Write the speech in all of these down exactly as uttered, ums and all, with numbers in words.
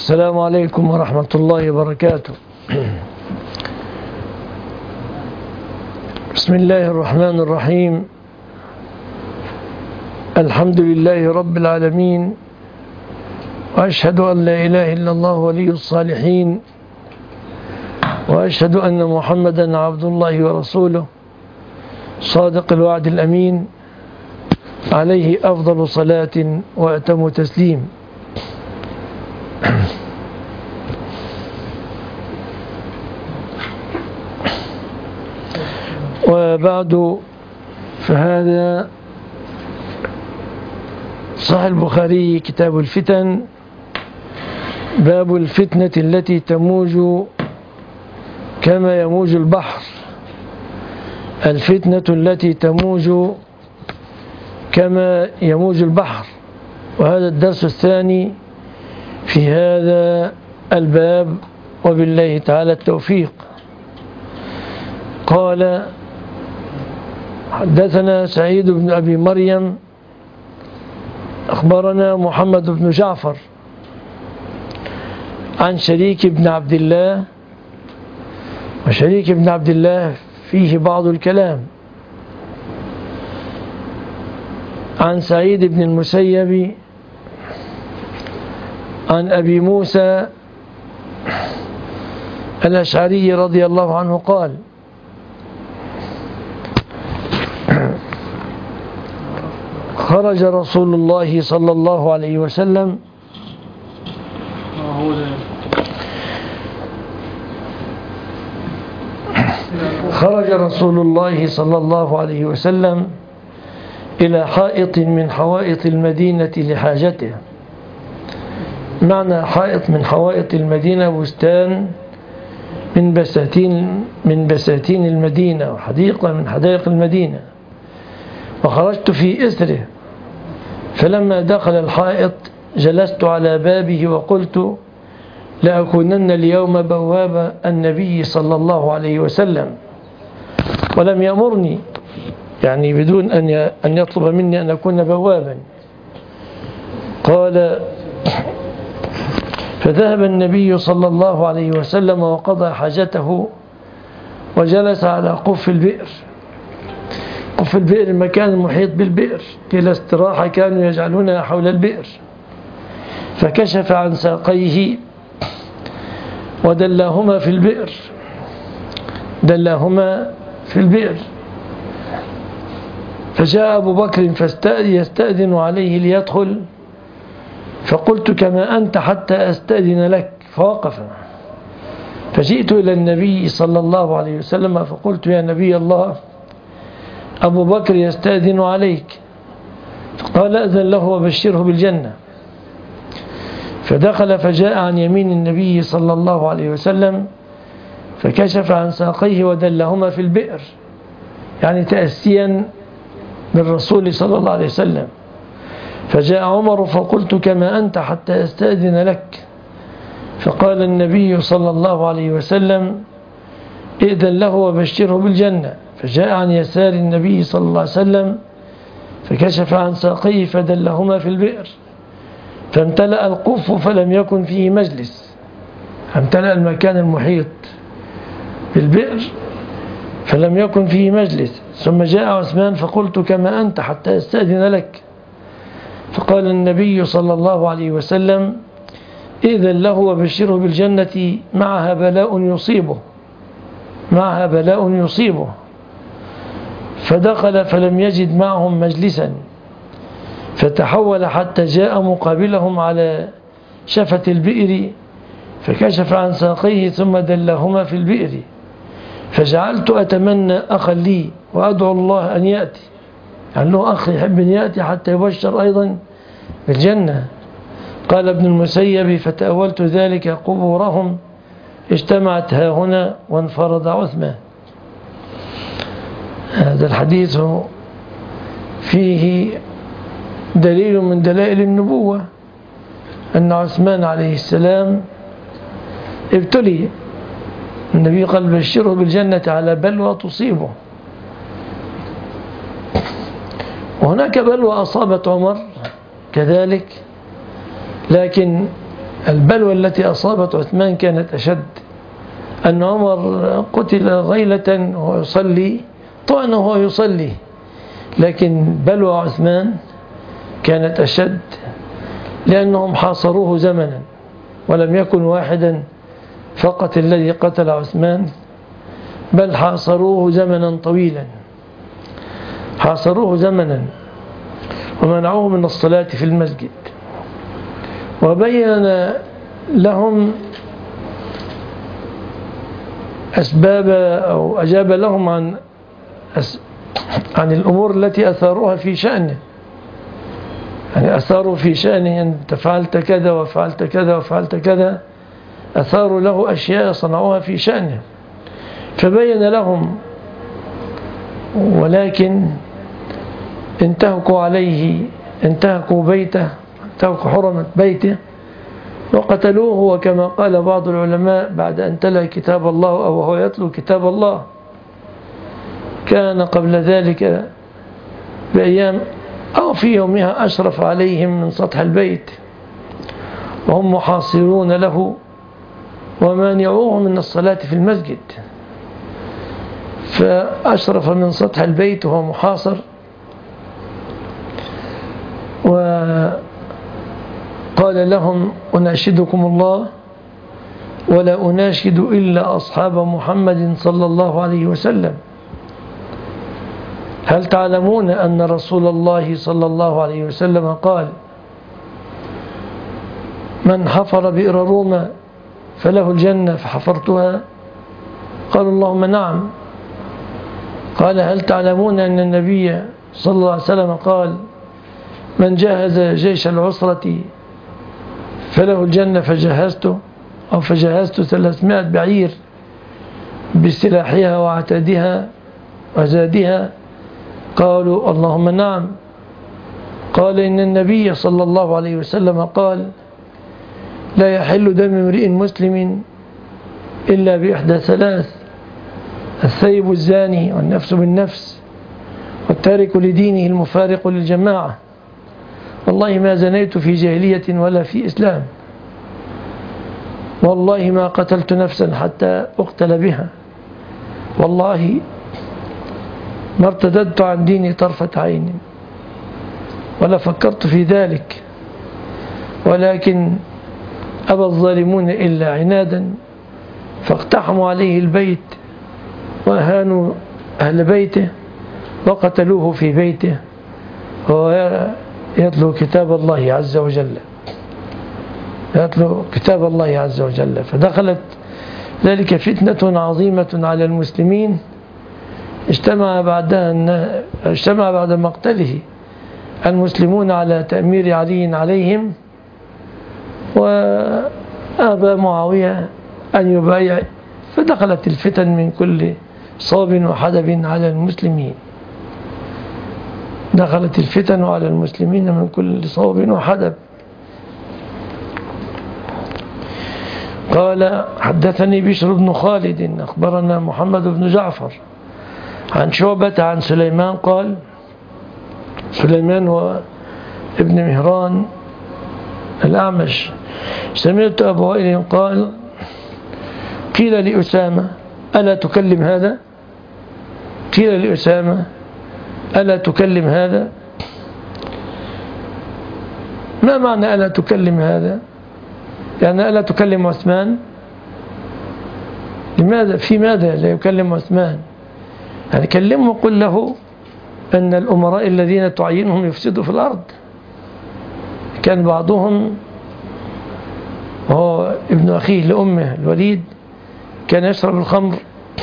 السلام عليكم ورحمة الله وبركاته. بسم الله الرحمن الرحيم. الحمد لله رب العالمين، وأشهد أن لا إله إلا الله ولي الصالحين، وأشهد أن محمدا عبد الله ورسوله صادق الوعد الأمين، عليه أفضل صلاة وأتم تسليم. وبعد، فهذا صحيح البخاري كتاب الفتن، باب الفتنة التي تموج كما يموج البحر. الفتنة التي تموج كما يموج البحر، وهذا الدرس الثاني في هذا الباب، وبالله تعالى التوفيق. قال: حدثنا سعيد بن أبي مريم أخبرنا محمد بن جعفر عن شريك بن عبد الله، وشريك بن عبد الله فيه بعض الكلام، عن سعيد بن المسيب عن أبي موسى الأشعري رضي الله عنه قال: خرج رسول الله صلى الله عليه وسلم خرج رسول الله صلى الله عليه وسلم إلى حائط من حوائط المدينة لحاجته. معنى حائط من حوائط المدينة بستان من بساتين من بساتين المدينة، وحديقة من حدائق المدينة. وخرجت في إثره، فلما دخل الحائط جلست على بابه وقلت: لأكونن اليوم بواب النبي صلى الله عليه وسلم. ولم يأمرني، يعني بدون أن يطلب مني أن أكون بوابا. قال: فذهب النبي صلى الله عليه وسلم وقضى حاجته، وجلس على قف البئر. قف البئر المكان المحيط بالبئر، إلى استراحة كانوا يجعلونها حول البئر. فكشف عن ساقيه ودلاهما في البئر دلاهما في البئر فجاء أبو بكر يستأذن عليه ليدخل، فقلت: كما أنت حتى أستأذن لك. فوقف. فجئت إلى النبي صلى الله عليه وسلم فقلت: يا نبي الله، أبو بكر يستأذن عليك. فقال: أذن له وبشره بالجنة. فدخل فجاء عن يمين النبي صلى الله عليه وسلم، فكشف عن ساقيه ودلهما في البئر، يعني تأسيا بالرسول صلى الله عليه وسلم. فجاء عمر فقلت: كما أنت حتى أستأذن لك. فقال النبي صلى الله عليه وسلم: ائذن له وبشره بالجنة. فجاء عن يسار النبي صلى الله عليه وسلم، فكشف عن ساقيه فدلهما في البئر، فامتلأ القف فلم يكن فيه مجلس. امتلأ المكان المحيط بالبئر فلم يكن فيه مجلس. ثم جاء عثمان فقلت: كما أنت حتى أستأذن لك. فقال النبي صلى الله عليه وسلم: ائذن له وبشره بالجنة، معها بلاء يصيبه معها بلاء يصيبه. فدخل فلم يجد معهم مجلسا، فتحول حتى جاء مقابلهم على شفة البئر، فكشف عن ساقيه ثم دلهما في البئر. فجعلت أتمنى أخا لي وأدعو الله أن يأتي، يعني له أخ يحب أن يأتي حتى يبشر أيضا بالجنة. قال ابن المسيب: فتأولت ذلك قبورهم اجتمعت ها هنا وانفرد عثمان. هذا الحديث فيه دليل من دلائل النبوة، أن عثمان عليه السلام ابتلي. النبي قال: بشره بالجنة على بلوى تصيبه. وهناك بلوى أصابت عمر كذلك، لكن البلوى التي أصابت عثمان كانت أشد. أن عمر قتل غيلة وهو يصلي، طعنه وهو يصلي، لكن بلوى عثمان كانت أشد لأنهم حاصروه زمنا، ولم يكن واحدا فقط الذي قتل عثمان، بل حاصروه زمنا طويلا، حاصروه زمنا ومنعوه من الصلاة في المسجد. وبين لهم أسباب أو أجاب لهم عن عن الأمور التي أثاروها في شأنه، يعني أثاروا في شأنه أنت فعلت كذا وفعلت كذا وفعلت كذا، أثاروا له أشياء صنعوها في شأنه فبين لهم، ولكن انتهكوا عليه، انتهكوا بيته، انتهكوا حرمة بيته وقتلوه. وكما قال بعض العلماء بعد أن تلا كتاب الله أو هو يتلو كتاب الله، كان قبل ذلك بأيام أو في يومها أشرف عليهم من سطح البيت وهم محاصرون له ومانعوه من الصلاة في المسجد، فأشرف من سطح البيت وهو محاصر. وقال لهم أناشدكم الله ولا أناشد إلا أصحاب محمد صلى الله عليه وسلم، هل تعلمون أن رسول الله صلى الله عليه وسلم قال من حفر بئر روما فله الجنة فحفرتها؟ قالوا اللهم نعم. قال هل تعلمون أن النبي صلى الله عليه وسلم قال من جهز جيش العسرة فله الجنة فجهزته أو فجهزت ثلاثمائة بعير بسلاحها وعتادها وزادها؟ قالوا اللهم نعم. قال إن النبي صلى الله عليه وسلم قال لا يحل دم امرئ مسلم إلا بإحدى ثلاث: الثيب الزاني والنفس بالنفس والتارك لدينه المفارق للجماعة. والله ما زنيت في جاهلية ولا في إسلام، والله ما قتلت نفسا حتى أقتل بها، والله ما ارتددت عن ديني طرفة عين ولا فكرت في ذلك، ولكن أبى الظالمون إلا عنادا فاقتحموا عليه البيت وأهانوا أهل بيته وقتلوه في بيته وهو يتلو كتاب الله عز وجل، يتلو كتاب الله عز وجل. فدخلت ذلك فتنة عظيمة على المسلمين، اجتمع بعدها اجتمع بعد مقتله المسلمون على تأمير علي عليهم، وأبى معاوية أن يبايع، فدخلت الفتن من كل صوب وحدب على المسلمين، دخلت الفتن على المسلمين من كل صوب وحدب. قال حدثني بشر بن خالد أخبرنا محمد بن جعفر عن شعبة عن سليمان قال، سليمان هو ابن مهران الأعمش، سمعت أبو وائل قال قيل لأسامة ألا تكلم هذا؟ قيل لأسامة ألا تكلم هذا؟ ما معنى ألا تكلم هذا؟ يعني ألا تكلم عثمان؟ لماذا؟ في ماذا لا يكلم عثمان؟ يعني كلمه وقل له أن الأمراء الذين تعينهم يفسدوا في الأرض. كان بعضهم وهو ابن أخيه لأمه الوليد كان يشرب الخمر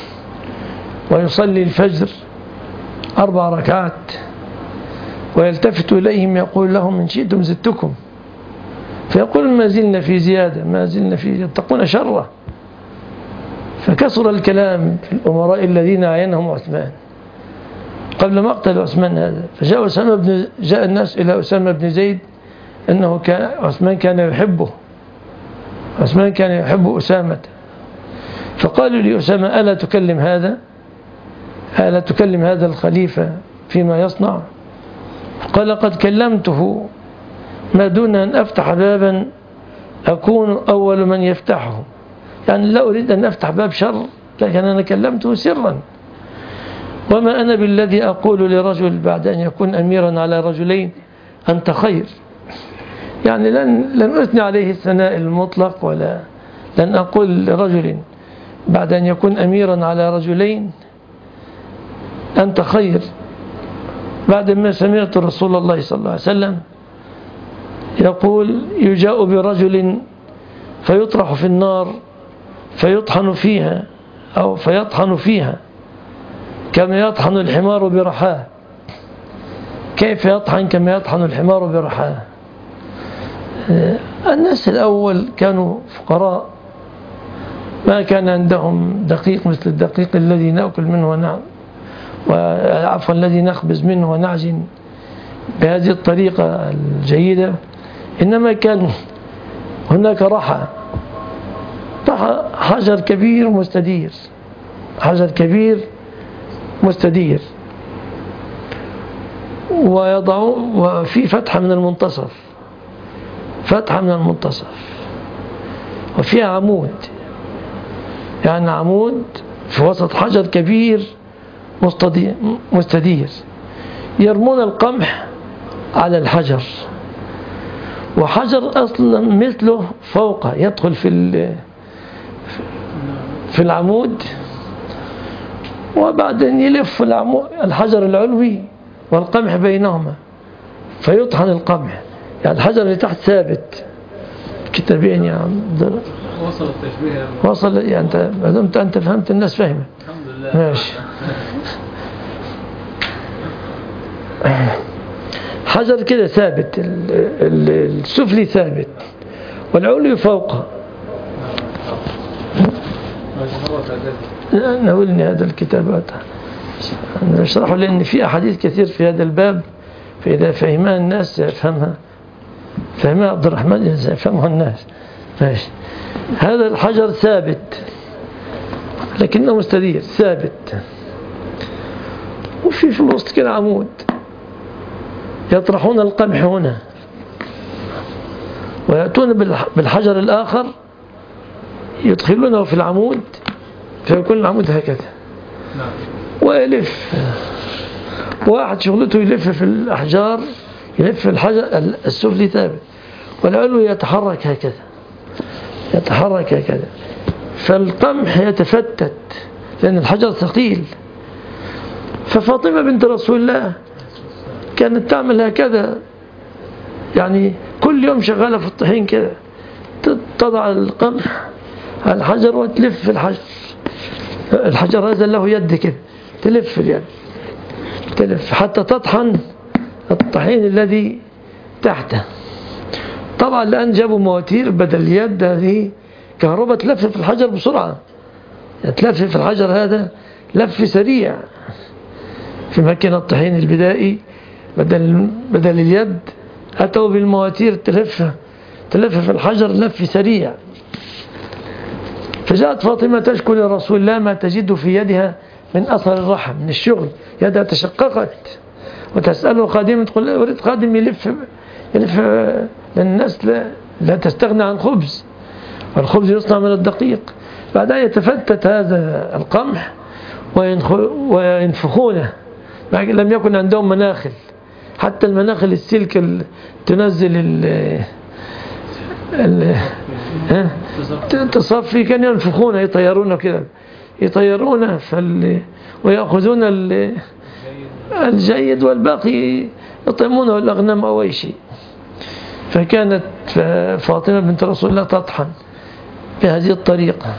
ويصلي الفجر أربع ركعات ويلتفت إليهم يقول لهم إن شئتم زدتكم، فيقول ما زلنا في زيادة، ما زلنا في يتقون شره. فكسر الكلام في الأمراء الذين عينهم عثمان قبل مقتل عثمان هذا. فجاء أسامة بن جاء الناس إلى أسامة بن زيد أنه كان عثمان كان يحبه، عثمان كان يحب أسامة، فقالوا لأسامة ألا تكلم هذا؟ ألا تكلم هذا الخليفة فيما يصنع؟ قال قد كلمته ما دون أن أفتح بابا أكون أول من يفتحه. يعني لا أريد أن أفتح باب شر، لكن أنا كلمته سرا. وما أنا بالذي أقول لرجل بعد أن يكون أميرا على رجلين أنت خير. يعني لن, لن أثني عليه الثناء المطلق، ولا لن أقول لرجل بعد أن يكون أميرا على رجلين أنت خير، بعد ما سمعت رسول الله صلى الله عليه وسلم يقول يجاء برجل فيطرح في النار فيطحن فيها أو فيطحن فيها كما يطحن الحمار برحاه. كيف يطحن كما يطحن الحمار برحاه؟ الناس الأول كانوا فقراء، ما كان عندهم دقيق مثل الدقيق الذي نأكل منه ونعم وعفوا الذي نخبز منه ونعجن بهذه الطريقة الجيدة، إنما كان هناك رحى رحى حجر كبير مستدير، حجر كبير مستدير ويضعوا وفي فتحة من المنتصف، فتحة من المنتصف وفيها عمود، يعني عمود في وسط حجر كبير مستدير. يرمون القمح على الحجر، وحجر أصلا مثله فوقه يدخل في في العمود، وبعدين يلف الحجر العلوي والقمح بينهما فيطحن القمح. يعني الحجر اللي تحت ثابت. كتابين يا عم وصل التشبيه وصل. يعني انت ما دمت انت فهمت الناس فاهمه. الحمد لله. ماشي. حجر كده ثابت، السفلي ثابت والعلوي فوقه. نقولني هذا الكتاب نشرحه، لأن في أحاديث كثير في هذا الباب، فإذا فهمها الناس يفهمها، فهمها عبد الرحمن يفهمها الناس. ماشي. هذا الحجر ثابت لكنه مستدير ثابت، وفي في الوسط كده عمود يطرحون القمح هنا ويأتون بالحجر الآخر يدخلونه في العمود فيكون العمود هكذا ويلف. واحد شغلته يلف في الأحجار، يلف في الحجر السفلي ثابت والعلوي يتحرك هكذا، يتحرك هكذا، فالقمح يتفتت لأن الحجر ثقيل. ففاطمة بنت رسول الله كانت تعمل هكذا، يعني كل يوم شغالة في الطحين كده، تضع القمح على الحجر وتلف في الحجر. الحجر هذا له يد كده تلف اليد، تلف حتى تطحن الطحين الذي تحته. طبعا الآن جابوا مواتير بدل اليد هذه كهرباء تلف في الحجر بسرعة، تلف في الحجر هذا لف سريع. في مكان الطحين البدائي بدل بدل اليد أتوا بالمواتير تلف تلف في الحجر لف سريع. فجاءت فاطمة تشكو لرسول الله ما تجد في يدها من أثر الرحم من الشغل، يدها تشققت، وتسأله خادم تقول أريد خادم يلف يلف للناس لا, لا تستغنى عن خبز، والخبز يصنع من الدقيق. بعدها يتفتت هذا القمح وينفخونه، لم يكن عندهم مناخل، حتى المناخل السلك تنزل ال ال تصفي، كان ينفخونه يطيرونه كده، يطيرونه فال ويأخذون الجيد والباقي يطعمونه الأغنام أو أي شيء. فكانت فاطمة بنت رسول الله تطحن بهذه الطريقة.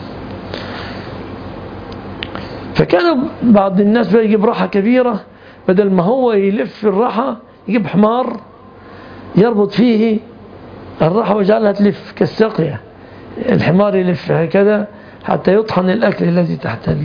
فكان بعض الناس بقى يجيب راحة كبيرة، بدل ما هو يلف الراحة يجيب حمار يربط فيه الراحة ويجعلها تلف كالساقية، الحمار يلف هكذا حتى يطحن الأكل الذي تحت ال...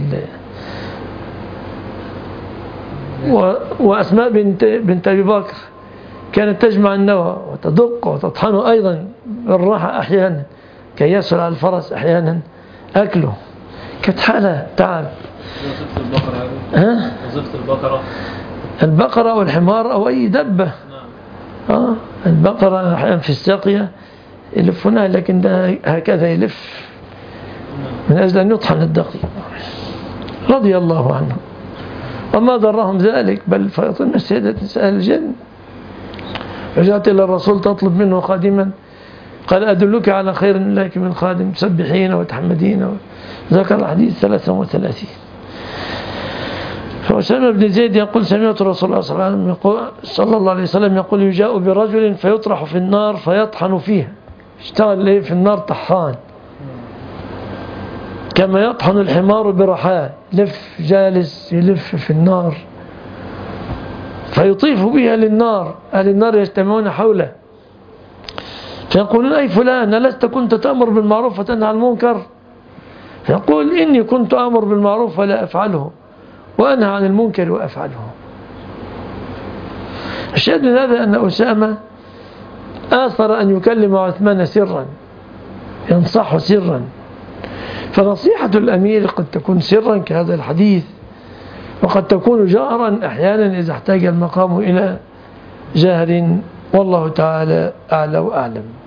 و... وأسماء بنت, بنت أبي بكر كانت تجمع النوى وتدق وتطحنه أيضا بالراحة أحيانا كي يسهل على الفرس أحيانا أكله. كانت حالة تعب. وظيفة البقرة ها؟ وظيفة البقرة البقرة أو الحمار أو أي دبة. آه البقرة أحيانا في الساقية يلفونها، لكن ده هكذا يلف من أجل أن يطحن الدقيق، رضي الله عنه. وما ضرهم ذلك، بل فاطمة السيدة تسأل الجنة، رجعت إلى الرسول تطلب منه خادما، قال أدلك على خير لك من خادم، تسبحين وتحمدين، ذكر الحديث ثلاثة وثلاثين. فأسامة بن زيد يقول سمعت رسول الله صلى الله عليه وسلم يقول, صلى الله عليه وسلم يقول يجاء برجل فيطرح في النار فيطحن فيها، اشتغل في النار طحان كما يطحن الحمار برحاه، لف جالس يلف في النار، فيطيف بها للنار، أهل النار يجتمعون حوله فيقولون أي فلان ألست كنت تأمر بالمعروف وتنهى عن المنكر؟ فيقول إني كنت أمر بالمعروف ولا أفعله، وأنهى عن المنكر وأفعله. الشاهد من هذا أن أسامة آثر أن يكلم عثمان سرا، ينصح سرا، فنصيحة الأمير قد تكون سرا كهذا الحديث، وقد تكون جهرا أحيانا إذا احتاج المقام إلى جهر، والله تعالى أعلى وأعلم.